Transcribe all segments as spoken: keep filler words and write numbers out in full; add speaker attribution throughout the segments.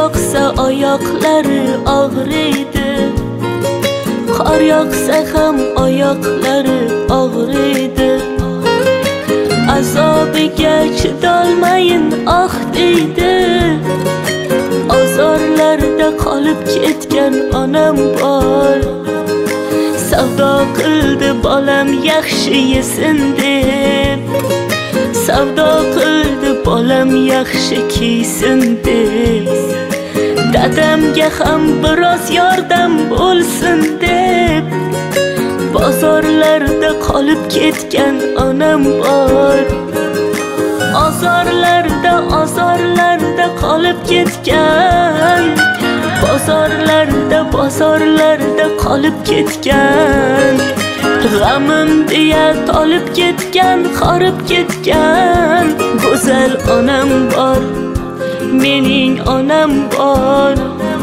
Speaker 1: yog'sa oyoqlari og'riydi, qor yog'sa ham oyoqlari og'riydi. Azobiga chidolmayin ah deydi, ozorlarda qolib ketgan onam bor. Savdo qildi bolam yaxshi yesin deb, savdo qildi bolam yaxshi kiysin deb, dadamga ham biroz yordam bo'lsin deb, bozorlarda qolib ketgan onam bor. Ozorlarda, ozorlarda qolib ketgan, bozorlarda, bozorlarda qolib ketgan, g'amim deya tolib ketgan, horib ketgan go'zal onam bor, mening onam bor.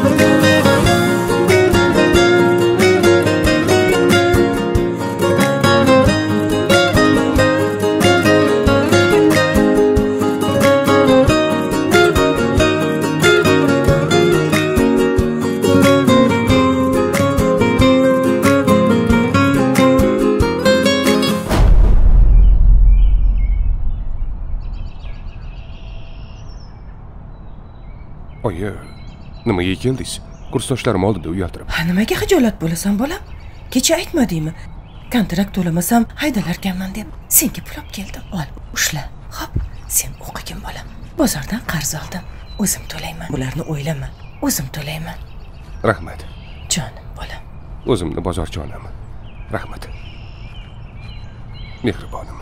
Speaker 2: Oyi, nimaga keldingiz? Kursdoshlarim oldida uyaltirib.
Speaker 3: Nimaga xijolat bo'lasan, bolam? Kecha aytmadingmi? Kontrakt to'lamasam haydalarkanman deb. Senga pul olib keldim. Ol, ushla. Xo'p, sen o'qigin bolam. Bozordan qarz oldim. O'zim to'layman. Bularni o'ylama. O'zim to'layman.
Speaker 2: Rahmat.
Speaker 3: Jonim bolam.
Speaker 2: O'zimni bozorjonim. Rahmat. Mehribonim.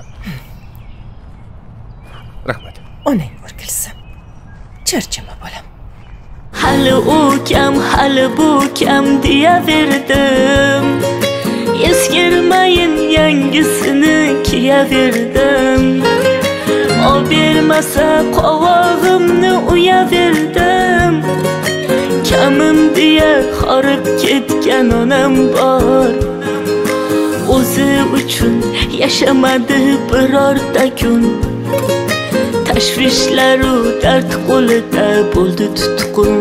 Speaker 2: Rahmat.
Speaker 3: Onang o'rgilsin. Charchama bolam.
Speaker 1: Hali u kam, hali bu kam deyaverdim, eskirmayin yangisini kiyaverdim. O bermasa qovog'imni uyaverdim, kamim deya horib ketgan onam bor. O'zi uchun yashamadi birorta kun, tashvishlaru dard qo'lida bo'ldi tutqun.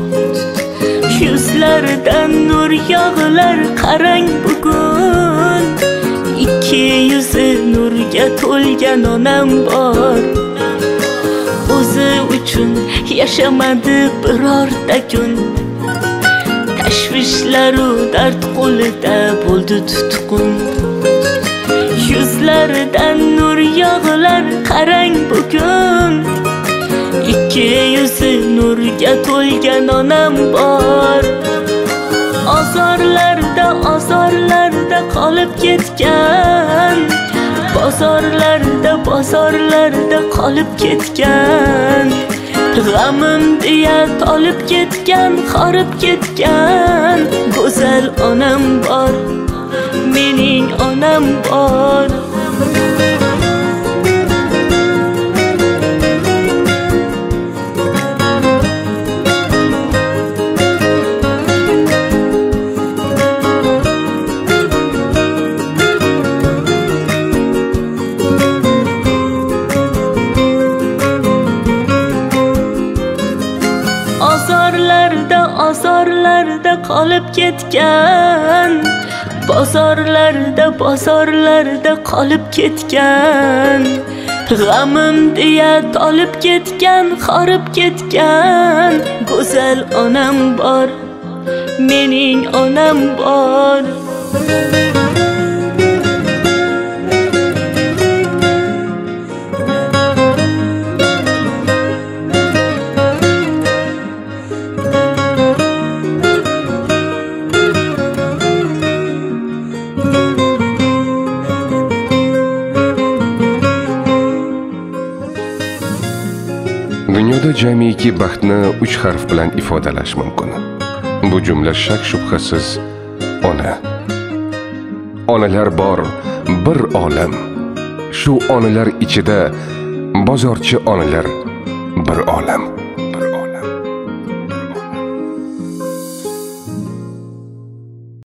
Speaker 1: Yuzlaridan nur yog'lar qarang bugun, ikki yuzi nurga to'lgan onam bor. O'zi uchun yashamadi birorta kun, tashvishlaru dard qo'lida bo'ldi tutqun. Yuzlaridan nur yog'lar qarang bugun, ikki yuzi nurga to'lgan onam bor. Ozorlarda, ozorlarda qolib ketgan, bozorlarda, bozorlarda qolib ketgan, g'amim deya tolib ketgan, horib ketgan go'zal onam bor, mening onam bor. Ozorlarda, ozorlarda qolib ketgan, bozorlarda, bozorlarda qolib ketgan, g'amim deya tolib ketgan, horib ketgan go'zal onam bor, mening onam bor.
Speaker 2: Dunyoda jamiki baxtni uch harf bilan ifodalash mumkin. Bu jumla shak shubhasiz ona. Onalar bor bir olam. Shu onalar ichida bozorchi onalar bir olam.